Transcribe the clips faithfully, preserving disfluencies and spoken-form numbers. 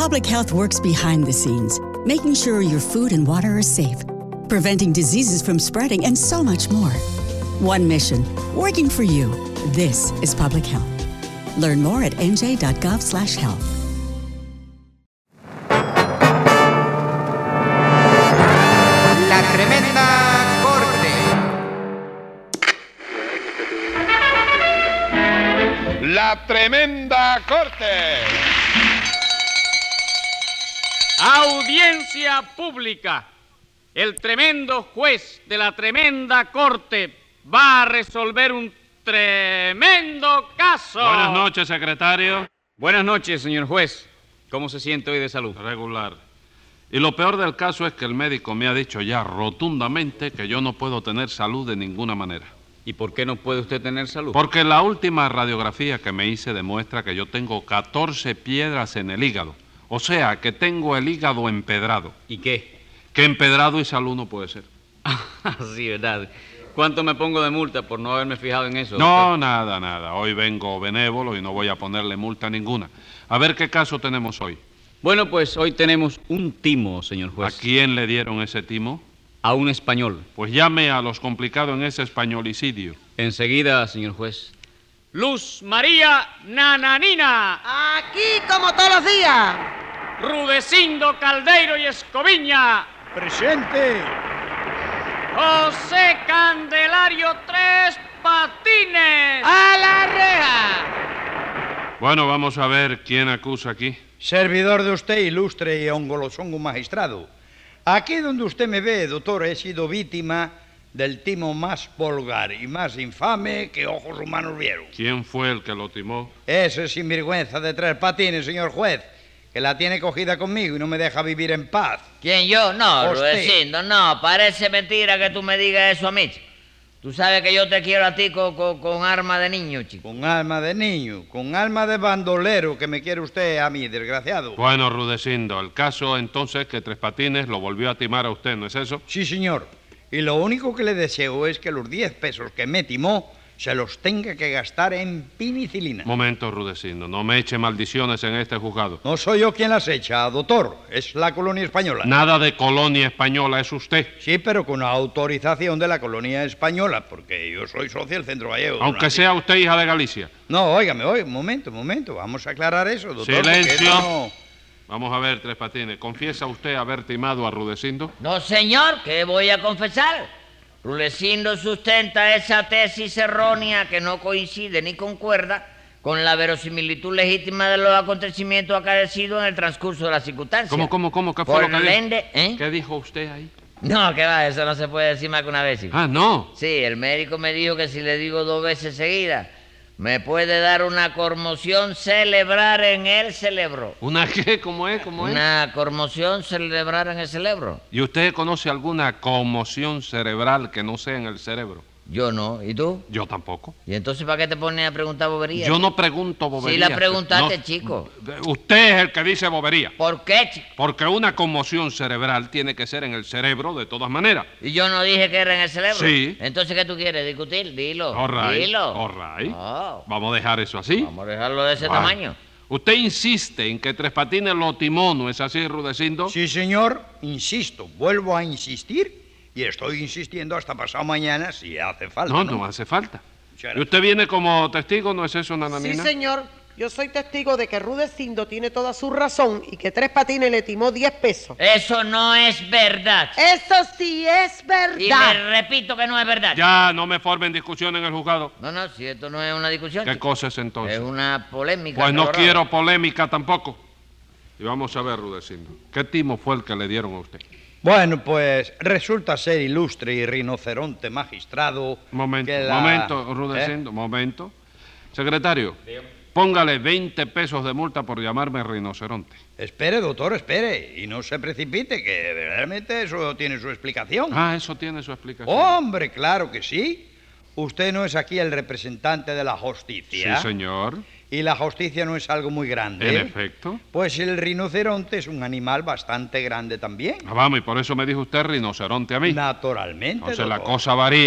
Public Health works behind the scenes, making sure your food and water are safe, preventing diseases from spreading, and so much more. One mission, working for you. This is Public Health. Learn more at n j dot gov slash health. La Tremenda Corte. La Tremenda Corte. Audiencia pública. El tremendo juez de la Tremenda Corte va a resolver un tremendo caso. Buenas noches, secretario. Buenas noches, señor juez. ¿Cómo se siente hoy de salud? Regular. Y lo peor del caso es que el médico me ha dicho ya rotundamente que yo no puedo tener salud de ninguna manera. ¿Y por qué no puede usted tener salud? Porque la última radiografía que me hice demuestra que yo tengo catorce piedras en el hígado. O sea, que tengo el hígado empedrado. ¿Y qué? Que empedrado y salud no puede ser. Sí, ¿verdad? ¿Cuánto me pongo de multa por no haberme fijado en eso? No, doctor? nada, nada. Hoy vengo benévolo y no voy a ponerle multa ninguna. A ver qué caso tenemos hoy. Bueno, pues hoy tenemos un timo, señor juez. ¿A quién le dieron ese timo? A un español. Pues llame a los complicados en ese españolicidio. Enseguida, señor juez. Luz María Nananina. Aquí como todos los días. Rudecindo Caldeiro y Escoviña. Presente. José Candelario Tres Patines. ¡A la reja! Bueno, vamos a ver quién acusa aquí. Servidor de usted, ilustre y ongolosongo magistrado. Aquí donde usted me ve, doctor, he sido víctima del timo más vulgar y más infame que ojos humanos vieron. ¿Quién fue el que lo timó? Ese sinvergüenza de Tres Patines, señor juez, que la tiene cogida conmigo y no me deja vivir en paz. ¿Quién, yo? No, Usted. Rudecindo, no. Parece mentira que tú me digas eso a mí, chico. Tú sabes que yo te quiero a ti con, con, con arma de niño, chico. Con alma de niño, con alma de bandolero que me quiere usted a mí, desgraciado. Bueno, Rudecindo, el caso entonces es que Tres Patines lo volvió a timar a usted, ¿no es eso? Sí, señor. Y lo único que le deseo es que los diez pesos que me timó se los tenga que gastar en penicilina. Momento, Rudecindo, no me eche maldiciones en este juzgado. No soy yo quien las echa, doctor. Es la colonia española. Nada de colonia española, es usted. Sí, pero con autorización de la colonia española, porque yo soy socio del Centro Gallego. Aunque sea usted hija de Galicia. No, óigame, oiga, un momento, un momento. Vamos a aclarar eso, doctor. porque Silencio. eso no- Vamos a ver, Tres Patines, ¿confiesa usted haber timado a Rudecindo? No, señor, ¿qué voy a confesar? Rudecindo sustenta esa tesis errónea que no coincide ni concuerda con la verosimilitud legítima de los acontecimientos acaecidos en el transcurso de las circunstancias. ¿Cómo, cómo, cómo? ¿Qué fue Por lo que dijo? ende, ¿eh? ¿Qué dijo usted ahí? No, que va, eso no se puede decir más que una vez, chico. Ah, no. Sí, el médico me dijo que si le digo dos veces seguidas, me puede dar una conmoción cerebral en el cerebro. ¿Una qué? ¿Cómo es? ¿Cómo es? Una conmoción cerebral en el cerebro. ¿Y usted conoce alguna conmoción cerebral que no sea en el cerebro? Yo no. ¿Y tú? Yo tampoco. ¿Y entonces para qué te pones a preguntar boberías? Yo no pregunto boberías. Sí la preguntaste, No, chico. Usted es el que dice bobería. ¿Por qué, chico? Porque una conmoción cerebral tiene que ser en el cerebro de todas maneras. ¿Y yo no dije que era en el cerebro? Sí. Entonces, ¿qué tú quieres? ¿Discutir? Dilo. All right, Dilo. all right. Oh. Vamos a dejar eso así. Vamos a dejarlo de ese Bueno. tamaño. Usted insiste en que Tres Patines lo timó, ¿no es así, Rudecindo? Sí, señor, insisto, vuelvo a insistir y estoy insistiendo hasta pasado mañana si hace falta. No, No, no hace falta. Muchas ¿Y usted viene como testigo, no es eso, Nananina? Sí, señor. Yo soy testigo de que Rudecindo tiene toda su razón y que Tres Patines le timó diez pesos. Eso no es verdad. Eso sí es Y verdad. le repito que no es verdad. Ya, no me formen discusión en el juzgado. No, no, si esto no es una discusión. ¿Qué chico. cosa es entonces? Es una polémica. Pues no colorada. quiero polémica tampoco. Y vamos a ver, Rudecindo, ¿qué timo fue el que le dieron a usted? Bueno, pues resulta ser ilustre y rinoceronte magistrado. Momento, que la- momento, Rudecindo, ¿Eh? momento. Secretario, póngale veinte pesos de multa por llamarme rinoceronte. Espere, doctor, espere. Y no se precipite, que realmente eso tiene su explicación. Ah, eso tiene su explicación. Hombre, claro que sí. Usted no es aquí el representante de la justicia. Sí, señor. Y la justicia no es algo muy grande. En efecto. Pues el rinoceronte es un animal bastante grande también. Ah, vamos, y por eso me dijo usted rinoceronte a mí. Naturalmente, Entonces la doctor. cosa varía. Ah,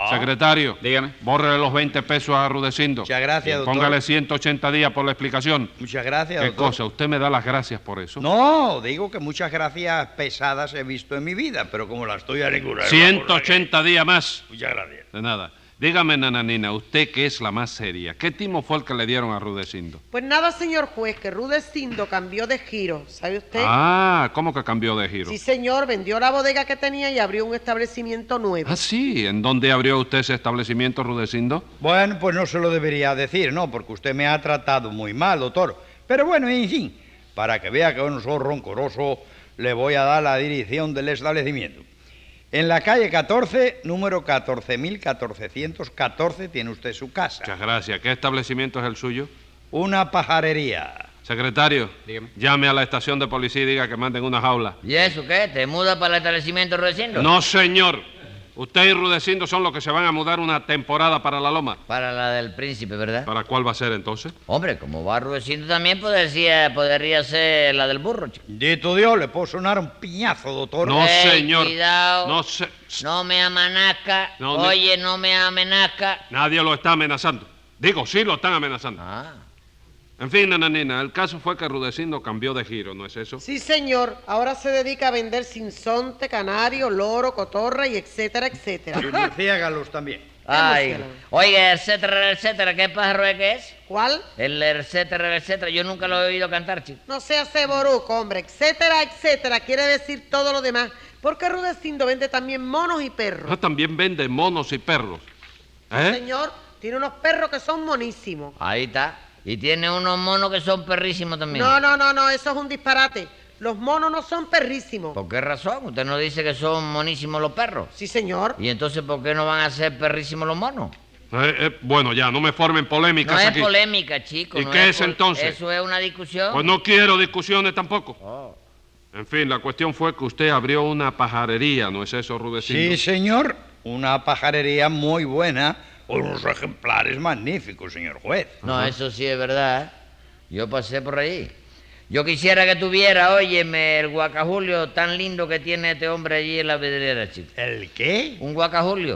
Secretario, Dígame. bórrele los veinte pesos a Rudecindo. Muchas gracias, doctor. Póngale ciento ochenta días por la explicación. Muchas gracias, ¿Qué doctor. cosa? ¿Usted me da las gracias por eso? No, digo que muchas gracias pesadas he visto en mi vida, pero como las estoy aregurando. ciento ochenta días más. Muchas gracias. De nada. Dígame, nananina, usted que es la más seria, ¿qué timo fue el que le dieron a Rudecindo? Pues nada, señor juez, que Rudecindo cambió de giro, ¿sabe usted? Ah, ¿cómo que cambió de giro? Sí, señor, vendió la bodega que tenía y abrió un establecimiento nuevo. Ah, sí. ¿En dónde abrió usted ese establecimiento, Rudecindo? Bueno, pues no se lo debería decir, ¿no? Porque usted me ha tratado muy mal, doctor. Pero bueno, en fin, para que vea que yo no soy roncoroso, le voy a dar la dirección del establecimiento. En la calle catorce, número catorce mil cuatrocientos catorce, tiene usted su casa. Muchas gracias. ¿Qué establecimiento es el suyo? Una pajarería. Secretario, Dígame. llame a la estación de policía y diga que manden una jaula. ¿Y eso qué? ¿Te mudas para el establecimiento Rudecindo? No, señor. Usted y Rudecindo son los que se van a mudar una temporada para la Loma. Para la del príncipe, ¿verdad? ¿Para cuál va a ser entonces? Hombre, como va Rudecindo también podría, podría ser la del burro, chico. Dito Dios, le puedo sonar un piñazo, doctor. No, Ey, señor. cuidado. No se... No me amenazca. No, ne- Oye, no me amenazca. Nadie lo está amenazando. Digo, sí lo están amenazando. Ah. En fin, nananina, el caso fue que Rudecindo cambió de giro, ¿no es eso? Sí, señor, ahora se dedica a vender sinsonte, canario, loro, cotorra y etcétera, etcétera. Y murciélagos también. Ay. emocionante. Oiga, etcétera, etcétera, ¿qué pájaro es que es? ¿Cuál? El etcétera, etcétera, yo nunca lo he oído cantar, chico. No sea ceboruco, hombre, etcétera, etcétera, quiere decir todo lo demás, porque Rudecindo vende también monos y perros. Ah, también vende monos y perros. ¿Eh? Señor, tiene unos perros que son monísimos. Ahí está. Y tiene unos monos que son perrísimos también. No, no, no, no, eso es un disparate. Los monos no son perrísimos. ¿Por qué razón? Usted no dice que son monísimos los perros. Sí, señor. ¿Y entonces por qué no van a ser perrísimos los monos? Eh, eh, bueno, ya, no me formen polémicas No es aquí. polémica, chico. ¿Y no qué es pol- entonces? Eso es una discusión. Pues no quiero discusiones tampoco. Oh. En fin, la cuestión fue que usted abrió una pajarería, ¿no es eso, Rudecindo? Sí, señor. Una pajarería muy buena, con unos ejemplares magníficos, señor juez. No, eso sí es verdad. Yo pasé por ahí. Yo quisiera que tuviera, óyeme, el guacajulio tan lindo que tiene este hombre allí en la vidriera, chico. ¿El qué? ¿Un guacajulio?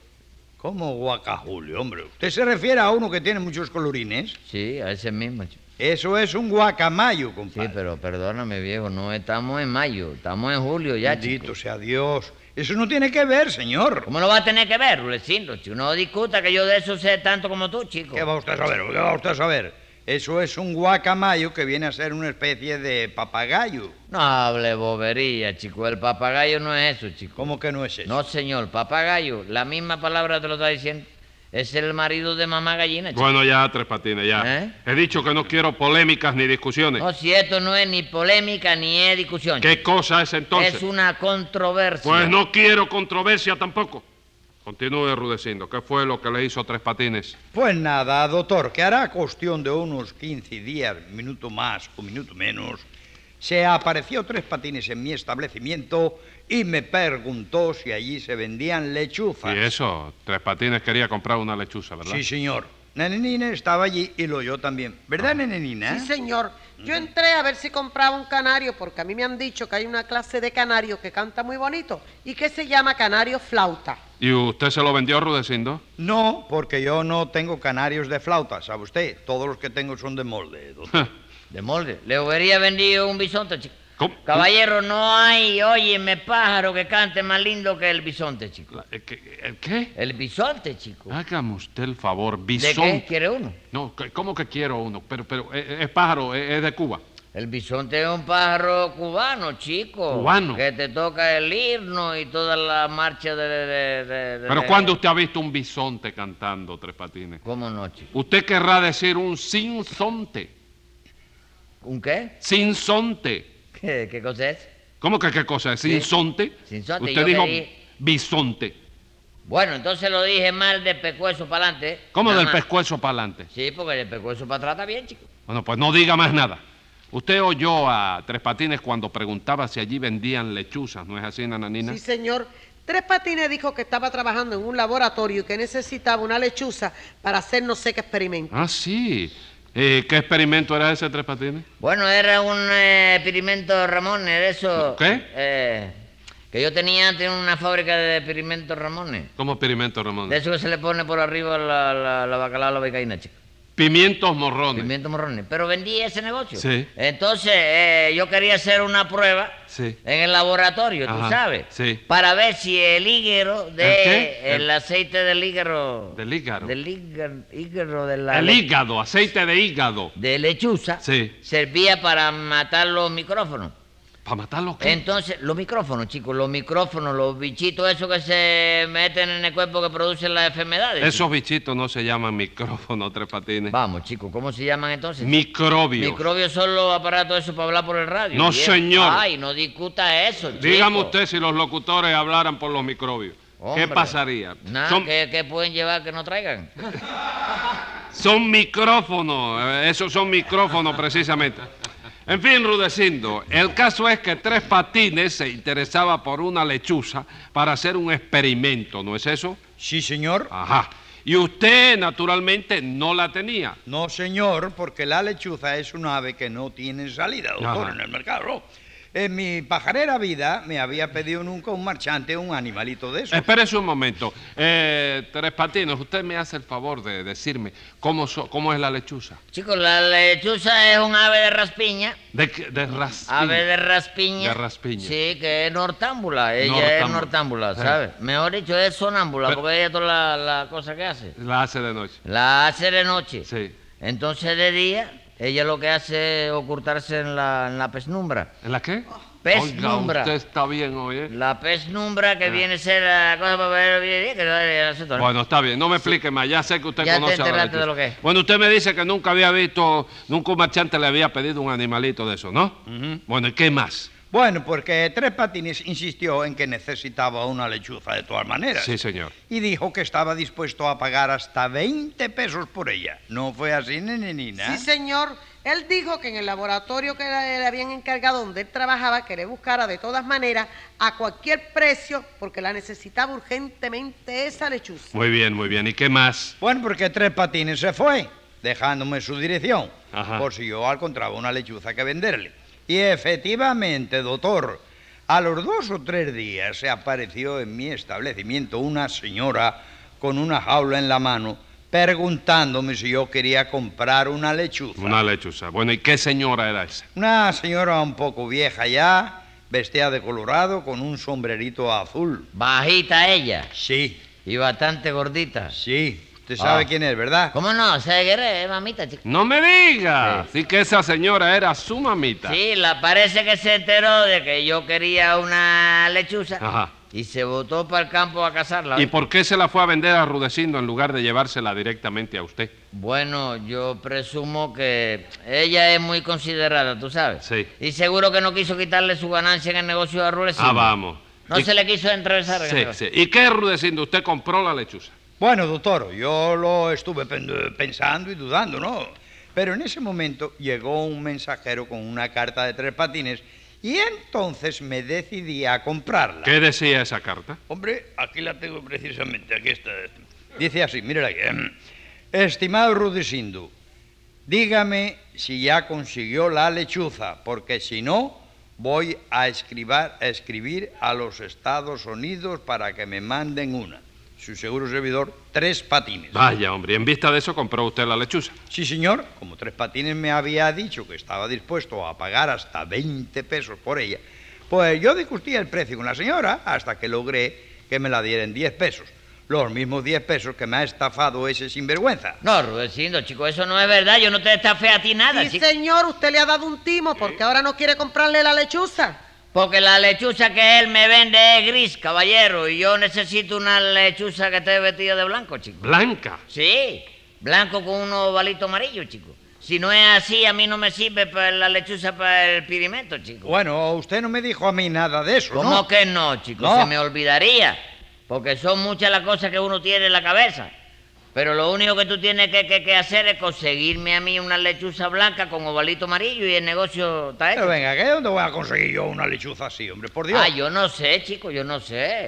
¿Cómo guacajulio, hombre? ¿Usted se refiere a uno que tiene muchos colorines? Sí, a ese mismo, chico. Eso es un guacamayo, Sí, compadre. pero perdóname, viejo, no estamos en mayo, estamos en julio ya, chico. Bendito sea Dios. Eso no tiene que ver, señor. ¿Cómo lo va a tener que ver, Rudecindo, chico? No discuta que yo de eso sé tanto como tú, chico. ¿Qué va usted a saber? ¿Qué va usted a saber? Eso es un guacamayo que viene a ser una especie de papagayo. No hable bobería, chico. El papagayo no es eso, chico. ¿Cómo que no es eso? No, señor, papagayo, la misma palabra te lo está diciendo. Es el marido de mamá gallina, chico. Bueno, ya, Tres Patines, ya. ¿Eh? He dicho que no quiero polémicas ni discusiones. No, si esto no es ni polémica ni es discusión. ¿Qué chico. cosa es entonces? Es una controversia. Pues no quiero controversia tampoco. Continúe, Rudecindo. ¿Qué fue lo que le hizo Tres Patines? Pues nada, doctor, que hará cuestión de unos quince días, minuto más o minuto menos, se apareció Tres Patines en mi establecimiento y me preguntó si allí se vendían lechuzas. Y eso, Tres Patines quería comprar una lechuza, ¿verdad? Sí, señor. Nenenina estaba allí y lo oyó también. ¿Verdad, Nenenina? Sí, señor. Yo entré a ver si compraba un canario, porque a mí me han dicho que hay una clase de canario que canta muy bonito y que se llama canario flauta. ¿Y usted se lo vendió, Rudecindo? No, porque yo no tengo canarios de flauta, ¿sabe usted? Todos los que tengo son de molde, doctor. De molde. Le hubiera vendido un bisonte, chico. ¿Cómo? Caballero, no hay, óyeme, pájaro que cante más lindo que el bisonte, chico. ¿El qué? ¿El qué? El bisonte, chico. Hágame usted el favor, ¿De bisonte. qué quiere uno? No, ¿qué- ¿cómo que quiero uno? Pero, pero, es, es pájaro, es, es de Cuba. El bisonte es un pájaro cubano, chico. ¿Cubano? Que te toca el himno y toda la marcha de... de- de- de- Pero de- ¿cuándo usted ha visto un bisonte cantando, Tres Patines? ¿Cómo no, chico? Usted querrá decir un sinsonte. ¿Un qué? Sinsonte. ¿Qué, qué cosa es? ¿Cómo que qué cosa es? Sí. ¿Sinsonte? Sinsonte, Usted yo dijo quería- bisonte. Bueno, entonces lo dije mal de pescuezo para adelante. ¿Cómo Nada del más. pescuezo para adelante? Sí, porque el pescuezo para atrás está bien, chico. Bueno, pues no diga más nada. Usted oyó a Tres Patines cuando preguntaba si allí vendían lechuzas, ¿no es así, nananina? Sí, señor. Tres Patines dijo que estaba trabajando en un laboratorio y que necesitaba una lechuza para hacer no sé qué experimento. Ah, sí. Eh, ¿Qué experimento era ese, Tres Patines? Bueno, era un eh, experimento, Ramón, era eso... ¿Qué? Eh, Que yo tenía antes una fábrica de pimientos Ramones. ¿Cómo pimiento, Ramón? De eso que se le pone por arriba la, la, la bacalao a la becaína, chico. Pimientos morrones. Pimientos morrones. Pero vendí ese negocio. Sí. Entonces, eh, yo quería hacer una prueba Sí. en el laboratorio, Ajá, tú sabes. sí. Para ver si el hígado de... ¿El qué? El, El- aceite del hígado... Del hígado. Del hígado, hígado de la... El le- hígado, aceite de hígado. De lechuza. Sí. Servía para matar los micrófonos. ¿Para matar los qué? Entonces, los micrófonos, chicos, los micrófonos, los bichitos esos que se meten en el cuerpo que producen las enfermedades. Esos chicos. bichitos no se llaman micrófonos, Tres Patines. Vamos, chicos, ¿cómo se llaman entonces? Microbios. Microbios son los aparatos esos para hablar por el radio. No, viejo. señor. Ay, no discuta eso, chico. Dígame usted si los locutores hablaran por los microbios. Hombre, ¿Qué pasaría? Nada, Son, ¿qué, qué pueden llevar que no traigan? son micrófonos, eh, esos son micrófonos precisamente. En fin, Rudecindo, el caso es que Tres Patines se interesaba por una lechuza para hacer un experimento, ¿no es eso? Sí, señor. Ajá. Y usted, naturalmente, no la tenía. No, señor, porque la lechuza es un ave que no tiene salida, doctor, Ajá. en el mercado. ¿no? En mi pajarera vida me había pedido nunca un marchante un animalito de eso. Espérese un momento. Eh, Tres Patines, usted me hace el favor de decirme cómo, so- cómo es la lechuza. Chicos, la lechuza es un ave de raspiña. De, qué- de raspiña. Ave de raspiña. De raspiña. Sí, que es nortámbula. Ella Nortámbula. es nortámbula, Sí. ¿sabes? Mejor dicho, es sonámbula, Pero- porque ella toda la, la cosa que hace. La hace de noche. La hace de noche. Sí. Entonces de día, ella lo que hace es ocultarse en la, en la pesnumbra. ¿En la qué? Pesnumbra. Oiga, usted está bien hoy, ¿eh? La pesnumbra que viene a ser la cosa para ver bien, que no hay asunto, ¿no? Bueno, está bien, no me explique más, ya sé que usted Ya te conoce a la enteraste de lechuza. lo que es. Bueno, usted me dice que nunca había visto, nunca un marchante le había pedido un animalito de eso, ¿no? Bueno, ¿y qué más? Bueno, porque Tres Patines insistió en que necesitaba una lechuza de todas maneras. Sí, señor. Y dijo que estaba dispuesto a pagar hasta veinte pesos por ella. ¿No fue así, nenenina? Sí, señor. Él dijo que en el laboratorio que le le habían encargado donde él trabajaba, que le buscara de todas maneras a cualquier precio, porque la necesitaba urgentemente esa lechuza. Muy bien, muy bien. ¿Y qué más? Bueno, porque Tres Patines se fue, dejándome su dirección, Ajá. por si yo encontraba una lechuza que venderle. Y efectivamente, doctor, a los dos o tres días se apareció en mi establecimiento una señora con una jaula en la mano, preguntándome si yo quería comprar una lechuza. Una lechuza. Bueno, ¿y qué señora era esa? Una señora un poco vieja ya, vestida de colorado, con un sombrerito azul. Bajita ella Sí, y bastante gordita. sí, usted sabe Ah. quién es, ¿verdad? ¿Cómo no? ¿Se quiere, mamita, chica? No me diga. Sí. Sí que esa señora era su mamita. Sí, la parece que se enteró de que yo quería una lechuza. Ajá. Y se botó para el campo a cazarla. ¿Y por qué se la fue a vender a Rudecindo en lugar de llevársela directamente a usted? Bueno, yo presumo que ella es muy considerada, tú sabes. Sí. Y seguro que no quiso quitarle su ganancia en el negocio de Rudecindo. Ah, vamos. No ¿Y- se le quiso entrevistar en el Sí, negocio. sí. ¿Y qué, Rudecindo? ¿Usted compró la lechuza? Bueno, doctor, yo lo estuve pen- pensando y dudando, ¿no? Pero en ese momento llegó un mensajero con una carta de Tres Patines y entonces me decidí a comprarla. ¿Qué decía esa carta? Hombre, aquí la tengo precisamente, aquí está. Dice así, mírala aquí. em, Estimado Rudecindo, dígame si ya consiguió la lechuza, porque si no, voy a, escribar- a escribir a los Estados Unidos para que me manden una. Su seguro servidor, Tres Patines. Vaya, hombre, y en vista de eso compró usted la lechuza. Sí, señor. Como Tres Patines me había dicho que estaba dispuesto a pagar hasta veinte pesos por ella, pues yo discutí el precio con la señora hasta que logré que me la dieran diez pesos. Los mismos diez pesos que me ha estafado ese sinvergüenza. No, Rudecindo, chico, eso no es verdad. Yo no te estafé a ti nada, Sí, chico. señor, usted le ha dado un timo porque ahora no quiere comprarle la lechuza. Porque la lechuza que él me vende es gris, caballero, y yo necesito una lechuza que esté vestida de blanco, chico. Blanca. Sí, blanco con unos ovalitos amarillos, chico. Si no es así, a mí no me sirve para la lechuza para el pirimento, chico. Bueno, usted no me dijo a mí nada de eso, ¿Cómo ¿no? que no, chico? No. Se me olvidaría. Porque son muchas las cosas que uno tiene en la cabeza. Pero lo único que tú tienes que, que- que hacer es conseguirme a mí una lechuza blanca con ovalito amarillo y el negocio está hecho. Pero venga, ¿qué? ¿Dónde voy a conseguir yo una lechuza así, hombre? Por Dios. Ah, yo no sé, chico, yo no sé.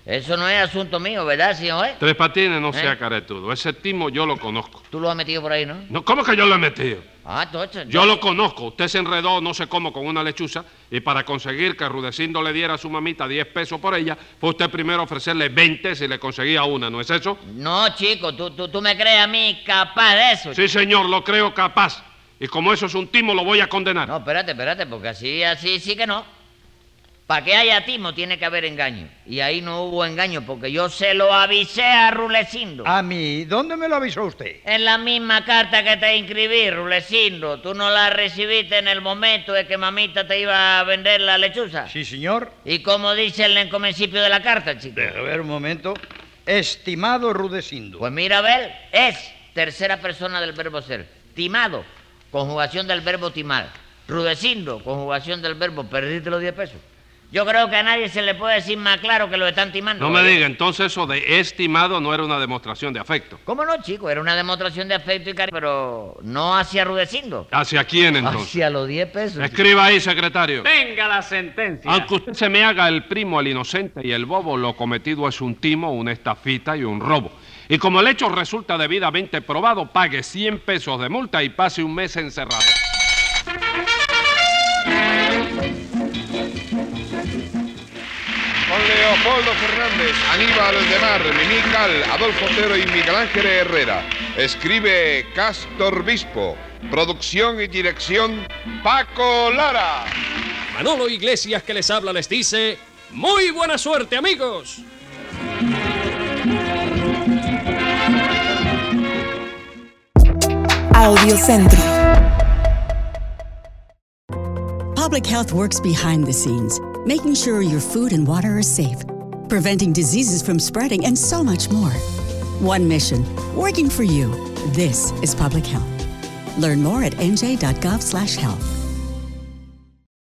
Eso no es asunto mío, ¿verdad, señor? Tres Patines, no ¿Eh? sea caretudo. Ese timo yo lo conozco. Tú lo has metido por ahí, ¿no? No, ¿cómo que yo lo he metido? Ah, entonces... Yo lo conozco. Usted se enredó no sé cómo con una lechuza y para conseguir que Rudecindo le diera a su mamita diez pesos por ella, fue usted primero a ofrecerle veinte si le conseguía una, ¿no es eso? No, chico, tú, tú, tú me crees a mí capaz de eso. Sí, señor, lo creo capaz. Y como eso es un timo, lo voy a condenar. No, espérate, espérate, porque así, así sí que no. Para que haya timo tiene que haber engaño. Y ahí no hubo engaño, porque yo se lo avisé a Rulecindo. ¿A mí? ¿Dónde me lo avisó usted? En la misma carta que te inscribí, Rulecindo. ¿Tú no la recibiste en el momento de que mamita te iba a vender la lechuza? Sí, señor. ¿Y cómo dice el encomencipio de la carta, chico? Deja ver un momento. Estimado Rudecindo. Pues mira, a ver, es tercera persona del verbo ser. Timado, conjugación del verbo timar. Rudecindo, conjugación del verbo perdiste los diez pesos. Yo creo que a nadie se le puede decir más claro que lo están timando. No me ¿verdad? diga, entonces eso de estimado no era una demostración de afecto. ¿Cómo no, chico? Era una demostración de afecto y cariño, pero no hacia Rudecindo. ¿Hacia quién entonces? Hacia los diez pesos. Escriba ahí, secretario. Venga la sentencia. Aunque usted se me haga el primo, el inocente y el bobo, lo cometido es un timo, una estafita y un robo. Y como el hecho resulta debidamente probado, pague cien pesos de multa y pase un mes encerrado. Con Leopoldo Fernández, Aníbal de Mar, Mimical, Adolfo Otero y Miguel Ángel Herrera. Escribe Castor Bispo. Producción y dirección Paco Lara. Manolo Iglesias, que les habla, les dice: ¡muy buena suerte, amigos! Audiocentro. Public health works behind the scenes, making sure your food and water are safe, preventing diseases from spreading, and so much more. One mission, working for you. This is public health. Learn more at n j dot gov slash health.